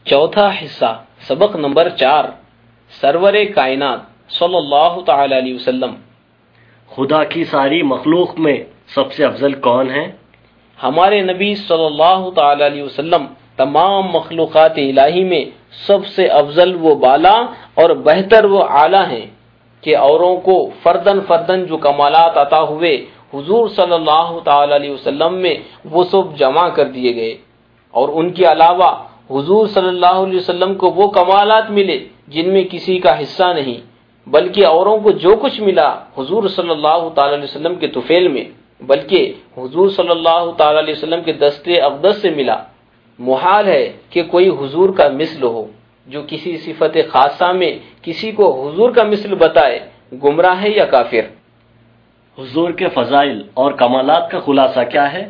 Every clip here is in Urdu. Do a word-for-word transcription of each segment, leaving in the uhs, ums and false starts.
چوتھا حصہ سبق نمبر چار سرور کائنات صلی اللہ تعالی علیہ وسلم۔ خدا کی ساری مخلوق میں سب سے افضل کون ہے؟ ہمارے نبی صلی اللہ تعالی علیہ وسلم تمام مخلوقات الہی میں سب سے افضل و بالا اور بہتر و اعلیٰ ہیں کہ اوروں کو فردن فردن جو کمالات عطا ہوئے حضور صلی اللہ تعالی علیہ وسلم میں وہ سب جمع کر دیے گئے، اور ان کے علاوہ حضور صلی اللہ علیہ وسلم کو وہ کمالات ملے جن میں کسی کا حصہ نہیں، بلکہ اوروں کو جو کچھ ملا حضور صلی اللہ تعالی علیہ وسلم کے طفیل میں بلکہ حضور صلی اللہ تعالی علیہ وسلم کے دست اقدس سے ملا۔ محال ہے کہ کوئی حضور کا مثل ہو۔ جو کسی صفت خاصہ میں کسی کو حضور کا مثل بتائے گمراہ ہے یا کافر۔ حضور کے فضائل اور کمالات کا خلاصہ کیا ہے؟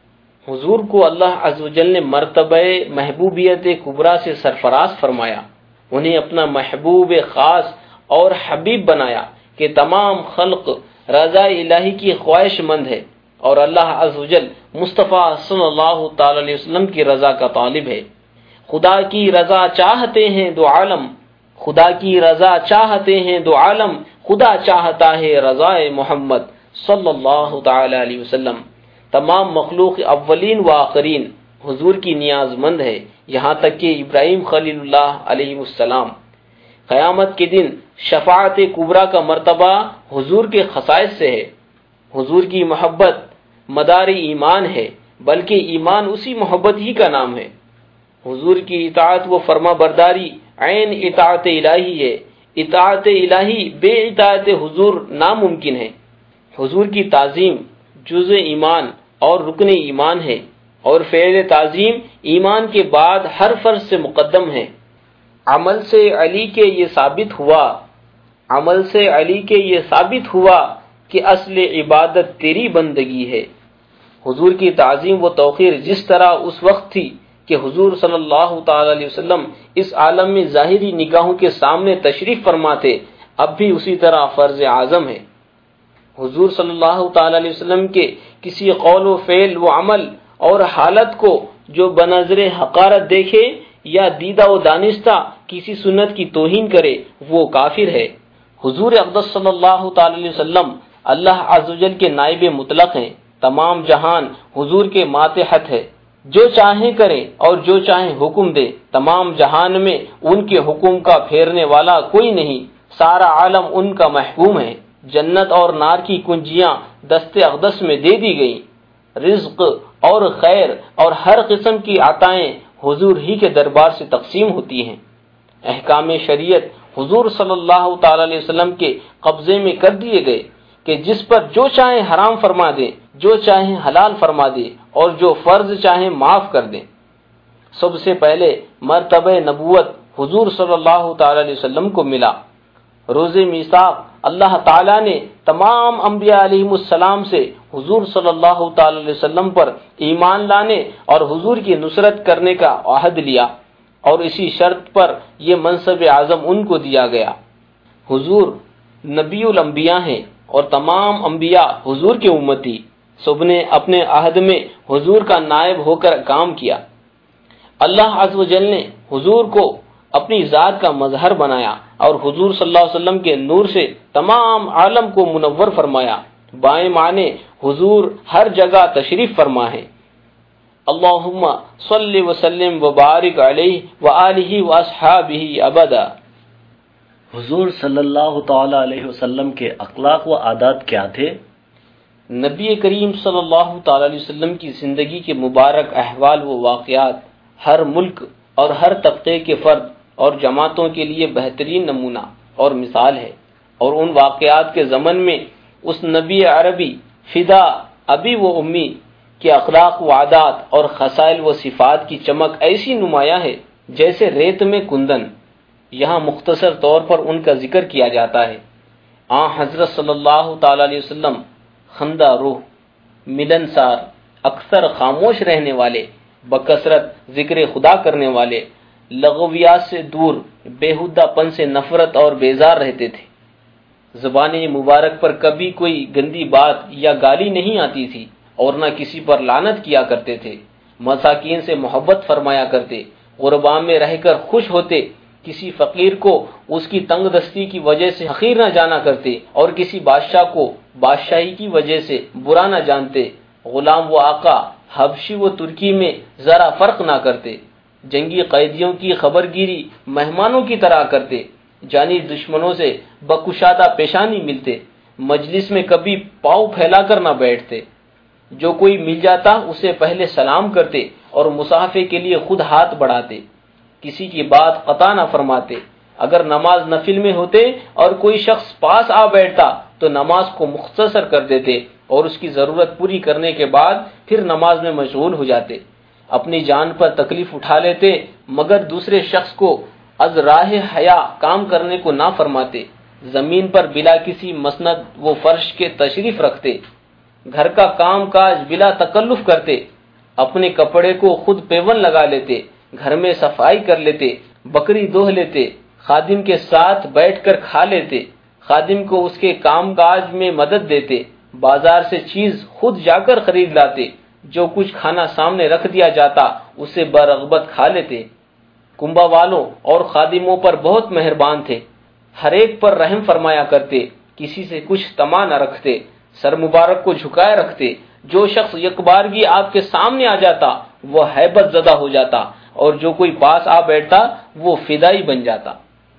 حضور کو اللہ عز و جل نے مرتبہ محبوبیت کبریٰ سے سرفراز فرمایا، انہیں اپنا محبوب خاص اور حبیب بنایا کہ تمام خلق رضا الہی کی خواہش مند ہے، اور اللہ عز و جل مصطفیٰ صلی اللہ تعالی علیہ وسلم کی رضا کا طالب ہے۔ خدا کی رضا چاہتے ہیں دو عالم، خدا کی رضا چاہتے ہیں دو عالم، خدا چاہتا ہے رضا محمد صلی اللہ تعالی علیہ وسلم۔ تمام مخلوق اولین و آخرین حضور کی نیاز مند ہے، یہاں تک کہ ابراہیم خلیل اللہ علیہ السلام۔ قیامت کے دن شفاعت کبریٰ کا مرتبہ حضور کے خصائص سے ہے۔ حضور کی محبت مدار ایمان ہے، بلکہ ایمان اسی محبت ہی کا نام ہے۔ حضور کی اطاعت و فرما برداری عین اطاعت الہی ہے، اطاعت الہی بے اطاعت حضور ناممکن ہے۔ حضور کی تعظیم جزء ایمان اور رکن ایمان ہے، اور فعل تعظیم ایمان کے بعد ہر فرض سے مقدم ہے۔ عمل سے علی کے یہ ثابت ہوا عمل سے علی کے یہ ثابت ہوا کہ اصل عبادت تیری بندگی ہے۔ حضور کی تعظیم و توقیر جس طرح اس وقت تھی کہ حضور صلی اللہ تعالی علیہ وسلم اس عالم میں ظاہری نگاہوں کے سامنے تشریف فرما تھے، اب بھی اسی طرح فرض اعظم ہے۔ حضور صلی اللہ تعالی علیہ وسلم کے کسی قول و فعل و عمل اور حالت کو جو بنظر حقارت دیکھے یا دیدہ و دانستہ کسی سنت کی توہین کرے وہ کافر ہے۔ حضور اقدس صلی اللہ تعالی علیہ وسلم اللہ عز و جل کے نائب مطلق ہیں، تمام جہان حضور کے ماتحت ہے، جو چاہیں کرے اور جو چاہیں حکم دے، تمام جہان میں ان کے حکم کا پھیرنے والا کوئی نہیں، سارا عالم ان کا محکوم ہے۔ جنت اور نار کی کنجیاں دست اقدس میں دے دی گئیں، رزق اور خیر اور ہر قسم کی عطائیں حضور ہی کے دربار سے تقسیم ہوتی ہیں۔ احکام شریعت حضور صلی اللہ تعالی علیہ وسلم کے قبضے میں کر دیے گئے کہ جس پر جو چاہیں حرام فرما دیں، جو چاہیں حلال فرما دیں، اور جو فرض چاہیں معاف کر دیں۔ سب سے پہلے مرتبہ نبوت حضور صلی اللہ تعالی علیہ وسلم کو ملا۔ روز میثاق اللہ تعالیٰ نے تمام انبیاء علیہ السلام سے حضور صلی اللہ تعالی علیہ وسلم پر ایمان لانے اور حضور کی نصرت کرنے کا عہد لیا، اور اسی شرط پر یہ منصب اعظم ان کو دیا گیا۔ حضور نبی الانبیاء ہیں اور تمام انبیاء حضور کے امتی، سب نے اپنے عہد میں حضور کا نائب ہو کر کام کیا۔ اللہ عز و جل نے حضور کو اپنی ذات کا مظہر بنایا اور حضور صلی اللہ علیہ وسلم کے نور سے تمام عالم کو منور فرمایا۔ بائیں معنی حضور ہر جگہ تشریف فرما ہے۔ اللہم صلی وسلم وبارک علیہ وآلہ واصحابہ ابدا۔ حضور صلی اللہ تعالی علیہ وسلم کے اخلاق و عادات کیا تھے؟ نبی کریم صلی اللہ تعالی علیہ وسلم کی زندگی کے مبارک احوال و واقعات ہر ملک اور ہر طبقے کے فرد اور جماعتوں کے لیے بہترین نمونہ اور مثال ہے، اور ان واقعات کے ضمن میں اس نبی عربی فدا ابی و امی کے اخلاق و عادات اور خصائل و صفات کی چمک ایسی نمایاں ہے جیسے ریت میں کندن۔ یہاں مختصر طور پر ان کا ذکر کیا جاتا ہے۔ آن حضرت صلی اللہ تعالی علیہ وسلم خندہ روح، ملنسار، اکثر خاموش رہنے والے، بکثرت ذکر خدا کرنے والے، لغویات سے دور، بیہودہ پن سے نفرت اور بیزار رہتے تھے۔ زبان مبارک پر کبھی کوئی گندی بات یا گالی نہیں آتی تھی، اور نہ کسی پر لعنت کیا کرتے تھے۔ مساکین سے محبت فرمایا کرتے، غربا میں رہ کر خوش ہوتے، کسی فقیر کو اس کی تنگ دستی کی وجہ سے حقیر نہ جانا کرتے، اور کسی بادشاہ کو بادشاہی کی وجہ سے برا نہ جانتے، غلام و آقا، حبشی و ترکی میں ذرا فرق نہ کرتے، جنگی قیدیوں کی خبرگیری مہمانوں کی طرح کرتے، جانی دشمنوں سے بکشادہ پیشانی ملتے، مجلس میں کبھی پاؤں پھیلا کر نہ بیٹھتے، جو کوئی مل جاتا اسے پہلے سلام کرتے اور مصافحے کے لیے خود ہاتھ بڑھاتے، کسی کی بات قطع نہ فرماتے، اگر نماز نفل میں ہوتے اور کوئی شخص پاس آ بیٹھتا تو نماز کو مختصر کر دیتے اور اس کی ضرورت پوری کرنے کے بعد پھر نماز میں مشغول ہو جاتے، اپنی جان پر تکلیف اٹھا لیتے مگر دوسرے شخص کو از راہ حیا کام کرنے کو نہ فرماتے، زمین پر بلا کسی مسند و فرش کے تشریف رکھتے، گھر کا کام کاج بلا تکلف کرتے، اپنے کپڑے کو خود پیون لگا لیتے، گھر میں صفائی کر لیتے، بکری دوہ لیتے، خادم کے ساتھ بیٹھ کر کھا لیتے، خادم کو اس کے کام کاج میں مدد دیتے، بازار سے چیز خود جا کر خرید لاتے، جو کچھ کھانا سامنے رکھ دیا جاتا اسے برغبت کھا لیتے، کنبہ والوں اور خادموں پر بہت مہربان تھے، ہر ایک پر رحم فرمایا کرتے، کسی سے کچھ طمع نہ رکھتے، سر مبارک کو جھکائے رکھتے، جو شخص یک بارگی آپ کے سامنے آ جاتا وہ ہیبت زدہ ہو جاتا اور جو کوئی پاس آ بیٹھتا وہ فدائی بن جاتا۔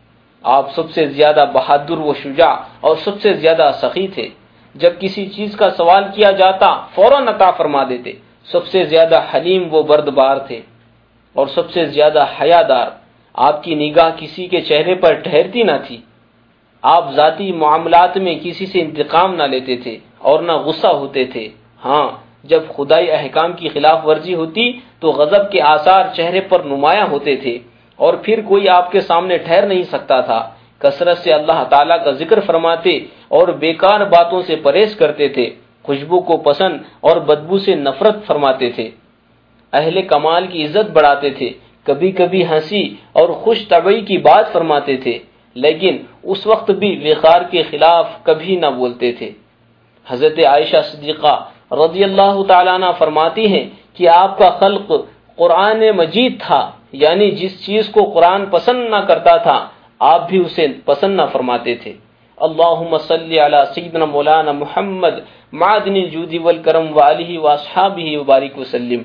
آپ سب سے زیادہ بہادر و شجاع اور سب سے زیادہ سخی تھے، جب کسی چیز کا سوال کیا جاتا فوراً عطا فرما دیتے، سب سے زیادہ حلیم و بردبار تھے اور سب سے زیادہ حیادار، آپ کی نگاہ کسی کے چہرے پر ٹھہرتی نہ تھی، آپ ذاتی معاملات میں کسی سے انتقام نہ لیتے تھے اور نہ غصہ ہوتے تھے، ہاں جب خدائی احکام کی خلاف ورزی ہوتی تو غضب کے آثار چہرے پر نمایاں ہوتے تھے اور پھر کوئی آپ کے سامنے ٹھہر نہیں سکتا تھا، کثرت سے اللہ تعالیٰ کا ذکر فرماتے اور بیکار باتوں سے پرہیز کرتے تھے، خوشبو کو پسند اور بدبو سے نفرت فرماتے تھے، اہل کمال کی عزت بڑھاتے تھے، کبھی کبھی ہنسی اور خوش طبعی کی بات فرماتے تھے، لیکن اس وقت بھی وقار کے خلاف کبھی نہ بولتے تھے۔ حضرت عائشہ صدیقہ رضی اللہ تعالیٰ عنہ فرماتی ہیں کہ آپ کا خلق قرآن مجید تھا، یعنی جس چیز کو قرآن پسند نہ کرتا تھا آپ بھی اسے پسند نہ فرماتے تھے۔ اللہم صلی علی سیدنا مولانا محمد معدن الجود والکرم وآلہ واصحابہ وبارک وسلم۔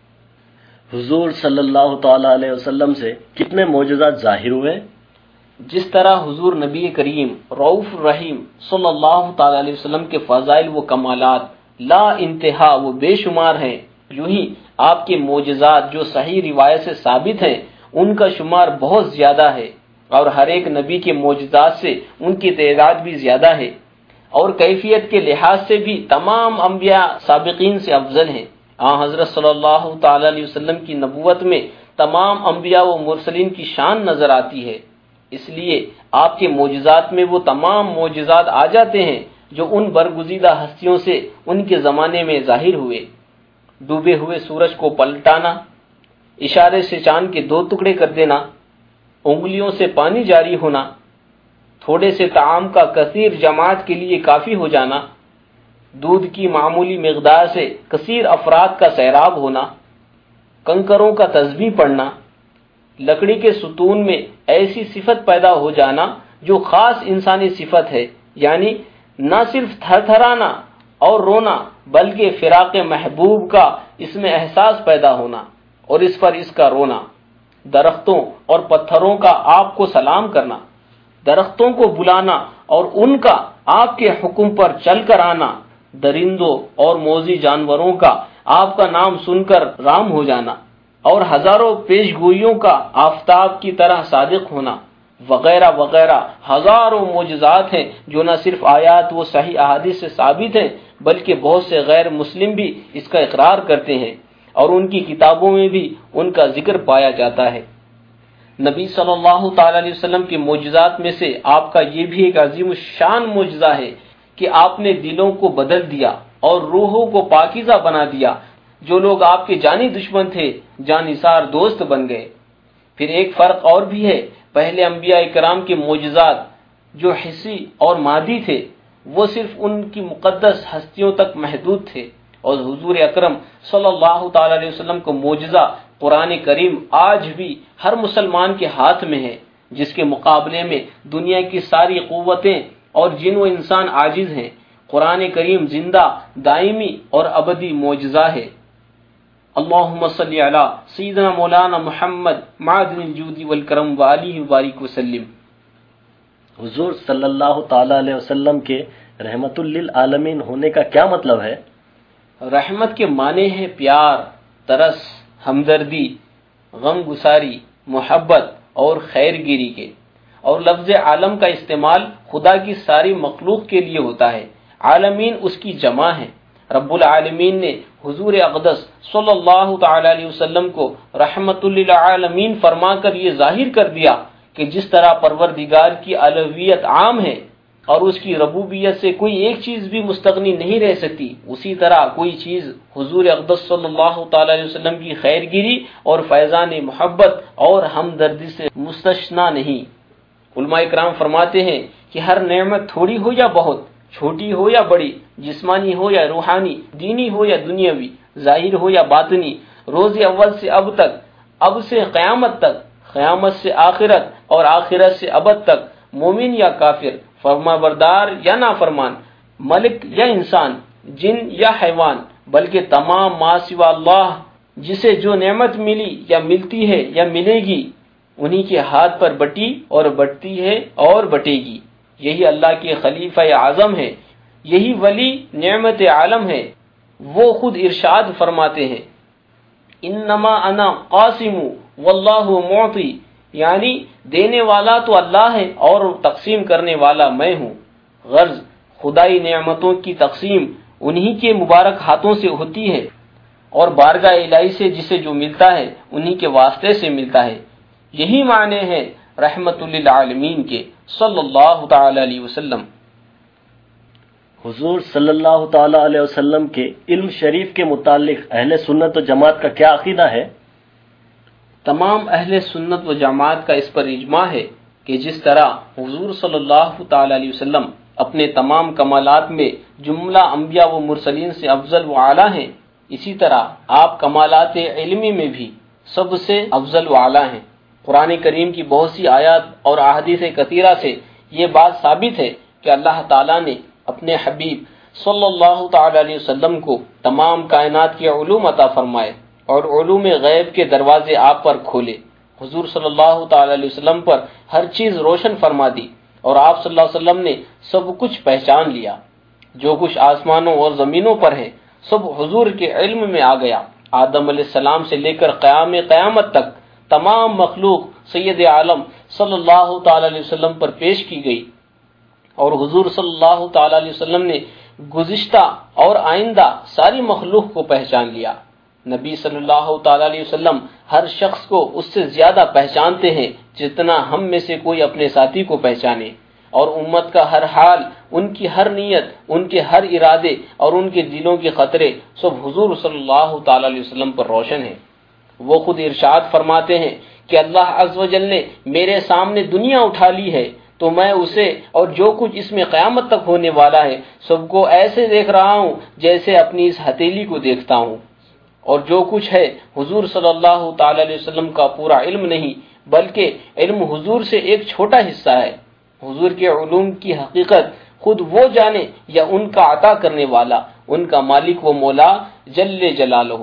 حضور صلی اللہ تعالی علیہ وسلم سے کتنے معجزات ظاہر ہوئے؟ جس طرح حضور نبی کریم رؤوف الرحیم صلی اللہ تعالی علیہ وسلم کے فضائل و کمالات لا انتہا و بے شمار ہیں، یوں ہی آپ کے معجزات جو صحیح روایت سے ثابت ہیں ان کا شمار بہت زیادہ ہے، اور ہر ایک نبی کے معجزات سے ان کی تعداد بھی زیادہ ہے، اور کیفیت کے لحاظ سے بھی تمام انبیاء سابقین سے افضل ہیں۔ آن حضرت صلی اللہ تعالی علیہ وسلم کی نبوت میں تمام انبیاء و مرسلین کی شان نظر آتی ہے، اس لیے آپ کے معجزات میں وہ تمام معجزات آ جاتے ہیں جو ان برگزیدہ ہستیوں سے ان کے زمانے میں ظاہر ہوئے۔ ڈوبے ہوئے سورج کو پلٹانا، اشارے سے چاند کے دو ٹکڑے کر دینا، انگلیوں سے پانی جاری ہونا، تھوڑے سے طعام کا کثیر جماعت کے لیے کافی ہو جانا، دودھ کی معمولی مقدار سے کثیر افراد کا سیراب ہونا، کنکروں کا تسبیح پڑھنا، لکڑی کے ستون میں ایسی صفت پیدا ہو جانا جو خاص انسانی صفت ہے، یعنی نہ صرف تھر تھرانا اور رونا بلکہ فراق محبوب کا اس میں احساس پیدا ہونا اور اس پر اس کا رونا، درختوں اور پتھروں کا آپ کو سلام کرنا، درختوں کو بلانا اور ان کا آپ کے حکم پر چل کر آنا، درندوں اور موذی جانوروں کا آپ کا نام سن کر رام ہو جانا، اور ہزاروں پیش گوئیوں کا آفتاب کی طرح صادق ہونا، وغیرہ وغیرہ ہزاروں معجزات ہیں جو نہ صرف آیات و صحیح احادیث سے ثابت ہیں بلکہ بہت سے غیر مسلم بھی اس کا اقرار کرتے ہیں اور ان کی کتابوں میں بھی ان کا ذکر پایا جاتا ہے۔ نبی صلی اللہ تعالی علیہ وسلم کے معجزات میں سے آپ کا یہ بھی ایک عظیم الشان معجزہ ہے کہ آپ نے دلوں کو بدل دیا اور روحوں کو پاکیزہ بنا دیا، جو لوگ آپ کے جانی دشمن تھے جانثار دوست بن گئے۔ پھر ایک فرق اور بھی ہے، پہلے انبیاء کرام کے معجزات جو حسی اور مادی تھے وہ صرف ان کی مقدس ہستیوں تک محدود تھے، اور حضور اکرم صلی اللہ تعالی علیہ وسلم کو معجزہ قرآن کریم آج بھی ہر مسلمان کے ہاتھ میں ہے، جس کے مقابلے میں دنیا کی ساری قوتیں اور جن و انسان عاجز ہیں۔ قرآن کریم زندہ، دائمی اور ابدی معجزہ ہے۔ اللہم صلی علی سیدنا مولانا محمد معدن الجود والکرم وآلہ وبارک وسلم۔ حضور صلی اللہ تعالی علیہ وسلم کے رحمت للعالمین ہونے کا کیا مطلب ہے؟ رحمت کے معنی ہے پیار، ترس، ہمدردی، غم گساری، محبت اور خیر گیری کے، اور لفظ عالم کا استعمال خدا کی ساری مخلوق کے لیے ہوتا ہے۔ عالمین اس کی جمع ہے۔ رب العالمین نے حضور اقدس صلی اللہ تعالی علیہ وسلم کو رحمت للعالمین فرما کر یہ ظاہر کر دیا کہ جس طرح پروردگار کی الوہیت عام ہے اور اس کی ربوبیت سے کوئی ایک چیز بھی مستغنی نہیں رہ سکتی، اسی طرح کوئی چیز حضور اقدس صلی اللہ تعالی علیہ وسلم کی خیر گیری اور فیضان محبت اور ہمدردی سے مستثنا نہیں۔ علماء کرام فرماتے ہیں کہ ہر نعمت تھوڑی ہو یا بہت، چھوٹی ہو یا بڑی، جسمانی ہو یا روحانی، دینی ہو یا دنیاوی، ظاہر ہو یا باطنی، روز اول سے اب تک، اب سے قیامت تک، قیامت سے آخرت اور آخرت سے ابد تک، مومن یا کافر، فرما بردار یا نافرمان، ملک یا انسان، جن یا حیوان، بلکہ تمام ما سوا اللہ جسے جو نعمت ملی یا ملتی ہے یا ملے گی، انہی کے ہاتھ پر بٹی اور بٹتی ہے اور بٹے گی۔ یہی اللہ کے خلیفہ اعظم ہے، یہی ولی نعمت عالم ہے۔ وہ خود ارشاد فرماتے ہیں انما انا قاسم واللہ معطی، یعنی دینے والا تو اللہ ہے اور تقسیم کرنے والا میں ہوں۔ غرض خدائی نعمتوں کی تقسیم انہی کے مبارک ہاتھوں سے ہوتی ہے، اور بارگاہ الہی سے جسے جو ملتا ہے انہی کے واسطے سے ملتا ہے۔ یہی معنی ہے رحمت للعالمین کے صلی اللہ تعالی علیہ وسلم۔ حضور صلی اللہ تعالی علیہ وسلم کے علم شریف کے متعلق اہل سنت و جماعت کا کیا عقیدہ ہے؟ تمام اہل سنت و جماعت کا اس پر اجماع ہے کہ جس طرح حضور صلی اللہ تعالی علیہ وسلم اپنے تمام کمالات میں جملہ انبیاء و مرسلین سے افضل و اعلیٰ ہیں، اسی طرح آپ کمالات علمی میں بھی سب سے افضل و اعلیٰ ہیں۔ قرآن کریم کی بہت سی آیات اور احادیث کثیرہ سے یہ بات ثابت ہے کہ اللہ تعالیٰ نے اپنے حبیب صلی اللہ تعالی علیہ وسلم کو تمام کائنات کے علوم عطا فرمائے اور علوم غیب کے دروازے آپ پر کھولے۔ حضور صلی اللہ تعالی علیہ وسلم پر ہر چیز روشن فرما دی، اور آپ صلی اللہ علیہ وسلم نے سب کچھ پہچان لیا۔ جو کچھ آسمانوں اور زمینوں پر ہے سب حضور کے علم میں آ گیا۔ آدم علیہ السلام سے لے کر قیام قیامت تک تمام مخلوق سید عالم صلی اللہ تعالی علیہ وسلم پر پیش کی گئی، اور حضور صلی اللہ تعالی علیہ وسلم نے گزشتہ اور آئندہ ساری مخلوق کو پہچان لیا۔ نبی صلی اللہ تعالی علیہ وسلم ہر شخص کو اس سے زیادہ پہچانتے ہیں جتنا ہم میں سے کوئی اپنے ساتھی کو پہچانے، اور امت کا ہر حال، ان کی ہر نیت، ان کے ہر ارادے اور ان کے دلوں کے خطرے سب حضور صلی اللہ تعالی علیہ وسلم پر روشن ہیں۔ وہ خود ارشاد فرماتے ہیں کہ اللہ عز و جل نے میرے سامنے دنیا اٹھا لی ہے تو میں اسے اور جو کچھ اس میں قیامت تک ہونے والا ہے سب کو ایسے دیکھ رہا ہوں جیسے اپنی اس ہتھیلی کو دیکھتا ہوں۔ اور جو کچھ ہے حضور صلی اللہ تعالی علیہ وسلم کا پورا علم نہیں، بلکہ علم حضور سے ایک چھوٹا حصہ ہے۔ حضور کے علوم کی حقیقت خود وہ جانے یا ان کا عطا کرنے والا، ان کا مالک و مولا جل جلالہ۔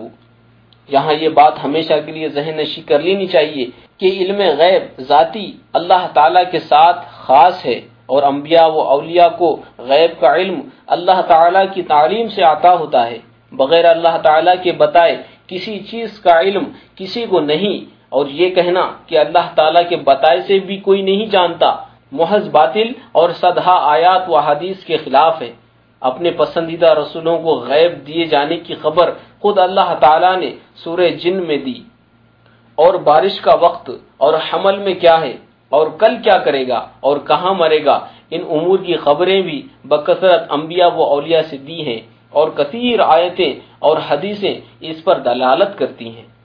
یہاں یہ بات ہمیشہ کے لیے ذہن نشی کر لینی چاہیے کہ علم غیب ذاتی اللہ تعالیٰ کے ساتھ خاص ہے، اور انبیاء و اولیاء کو غیب کا علم اللہ تعالیٰ کی تعلیم سے عطا ہوتا ہے۔ بغیر اللہ تعالیٰ کے بتائے کسی چیز کا علم کسی کو نہیں، اور یہ کہنا کہ اللہ تعالیٰ کے بتائے سے بھی کوئی نہیں جانتا محض باطل اور صدہا آیات و حدیث کے خلاف ہے۔ اپنے پسندیدہ رسولوں کو غیب دیے جانے کی خبر خود اللہ تعالیٰ نے سورہ جن میں دی، اور بارش کا وقت اور حمل میں کیا ہے اور کل کیا کرے گا اور کہاں مرے گا، ان امور کی خبریں بھی بکثرت انبیاء و اولیاء سے دی ہیں، اور کثیر آیتیں اور حدیثیں اس پر دلالت کرتی ہیں۔